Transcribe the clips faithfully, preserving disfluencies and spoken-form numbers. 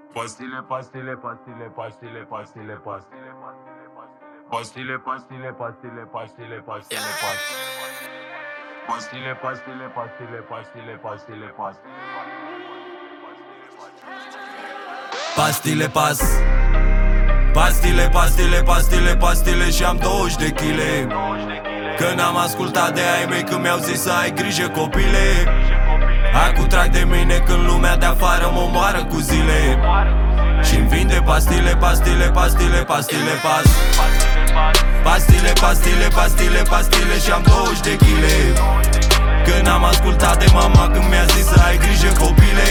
Pastile, pastile, pastile, pastile, pastile, pastile, pastile, pastile, pastile, pastile, pastile, pastile, pastile, pastile, pastile, pastile, pastile. Pastile pas Pastile, pastile, pastile, pastile și am douăzeci de chile. Că n-am ascultat de ai mei când mi-au zis să ai grijă copile. Acum trag de mine când lumea de afară mă omoară cu zile. Și-mi vinde pastile, pastile, pastile, pastile, pas Pastile, pastile, pastile, pastile și am douăzeci de chile. Că n-am ascultat de mama când mi-a zis să ai grijă copile.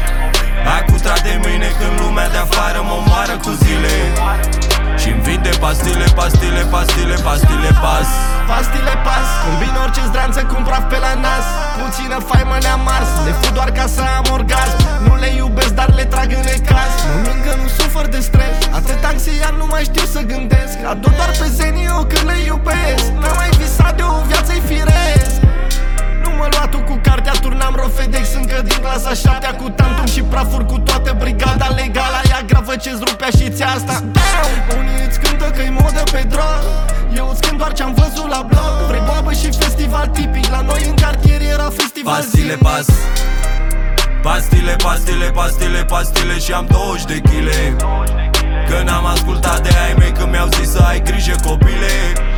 Acum trag de mine când lumea de afară mă omoară cu zile. Și-mi vinde pastile, pastile, pastile, pastile, pas Pastile pas, combin orice zdranță cu un praf pe la nas. Puțină faimă ne-am ars, le fut doar ca să am orgasm. Nu le iubesc, dar le trag în necaz. Mă mint că nu sufăr de stres, atât anxiar nu mai știu să gândesc. Ador doar pe zenii eu când le iubesc. N-am mai visat de o viață-i firesc. Nu mă lua tu cu cartea, turnam Rofedex încă din clasa șaptea. Cu tantum și prafuri cu toată brigada legală. Aia gravă ce-ți rupea și ți asta. Unii îți cântă că-i modă pe drog, eu îți cânt doar ce-am văzut la blog. Vrei boabă și festival tipic, la noi în cartier era festival Pastile zilnic. pas Pastile, pastile, pastile, pastile și am douăzeci de chile. Că n-am ascultat de ai mei când mi-au zis să ai grijă copile.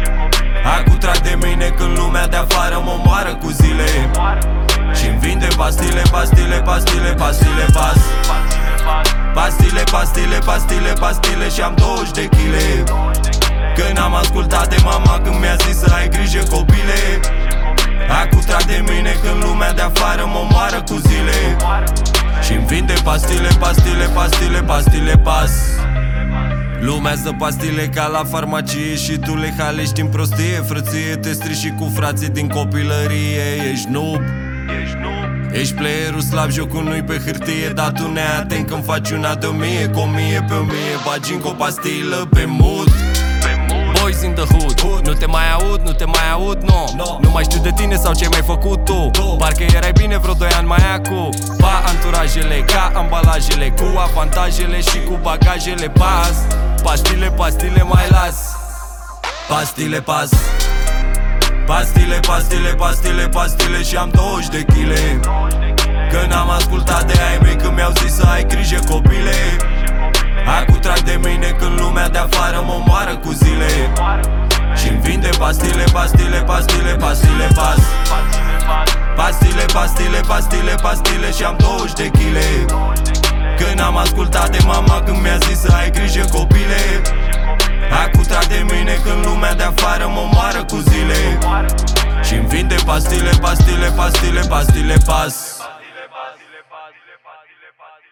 Acum trag de mine când lumea de afară mă omoară cu zile. Și-mi vinde pastile, pastile, pastile, pastile, pas Pastile, pastile, pastile, pastile și am douăzeci de chile. Că n-am ascultat de mama când mi-a zis să ai grijă copile. Acum trag de mine când lumea de afară mă omoară cu zile. Și-mi vinde pastile, pastile, pastile, pastile, pas Lumea ză pastile ca la farmacie și tu le halești în prostie. Frăție, te strici și cu frații din copilărie. Ești noob, ești noob Ești playerul slab, jocul nu-i pe hârtie. Dar tu neatent când faci una de o mie, cu o mie pe o mie. Bagi încă o pastilă pe mood. Boys in the hood, hood. Nu te mai aud, nu te mai aud, no. no Nu mai știu de tine sau ce mai făcut tu. Go. Parcă erai bine vreo doi ani mai acu. Pa anturajele, ca ambalajele, cu avantajele și cu bagajele. Pas, pastile, pastile mai las Pastile, pas Pastile, pastile, pastile, pastile și am douăzeci de chile. Că n-am ascultat de ai mei când mi-au zis să ai grijă copile. Acum trag de mine când lumea de afară mă omoară cu zile. Și-mi vinde pastile, pastile, pastile, pastile, pas Pastile, pastile, pastile, pastile și am douăzeci de chile. Că n-am ascultat de mama când mi-a zis să ai grijă copile. Acum trag de mine când lumea de afară mă omoară cu zile. Și-mi vinde pastile, pastile, pastile, pastile, pas